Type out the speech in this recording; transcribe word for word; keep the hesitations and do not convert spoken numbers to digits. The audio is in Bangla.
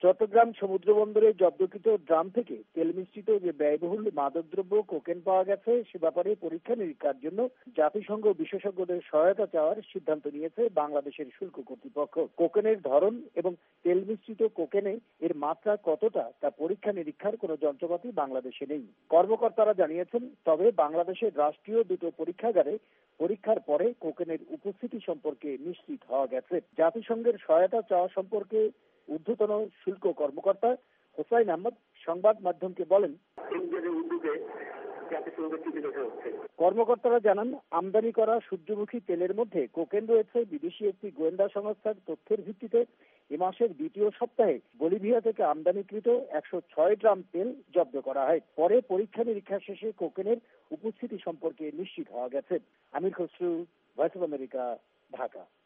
চট্টগ্রাম সমুদ্রবন্দরে জব্দকৃত ড্রাম থেকে তেল মিশ্রিত যে ব্যয়বহুল মাদকদ্রব্য কোকেন পাওয়া গেছে সে ব্যাপারে পরীক্ষা নিরীক্ষার জন্য জাতিসংঘ বিশেষজ্ঞদের সহায়তা চাওয়ার সিদ্ধান্ত নিয়েছে বাংলাদেশের শুল্ক কর্তৃপক্ষ। কোকেনের ধরন এবং তেল মিশ্রিত কোকেনে এর মাত্রা কতটা তা পরীক্ষা নিরীক্ষার কোনো যন্ত্রপাতি বাংলাদেশে নেই। কর্মকর্তারা জানিয়েছেন, তবে বাংলাদেশের রাষ্ট্রীয় দুটো পরীক্ষাগারে পরীক্ষার পরে কোকেনের উপস্থিতি সম্পর্কে নিশ্চিত হওয়া গেছে। জাতিসংঘের সহায়তা চাওয়া সম্পর্কে ঊর্ধ্বতন শুল্ক কর্মকর্তা হোসাইন আহমদ সংবাদ মাধ্যমকে বলেন, কর্মকর্তারা জানান, আমদানি করা সূর্যমুখী তেলের মধ্যে কোকেন রয়েছে। বিদেশি একটি গোয়েন্দা সংস্থার তথ্যের ভিত্তিতে এ মাসের দ্বিতীয় সপ্তাহে বলিভিয়া থেকে আমদানিকৃত একশো ছয় ড্রাম তেল জব্দ করা হয়। পরে পরীক্ষা নিরীক্ষা শেষে কোকেনের উপস্থিতি সম্পর্কে নিশ্চিত হওয়া গেছে। Amir Khasru, voice of America, Dhaka.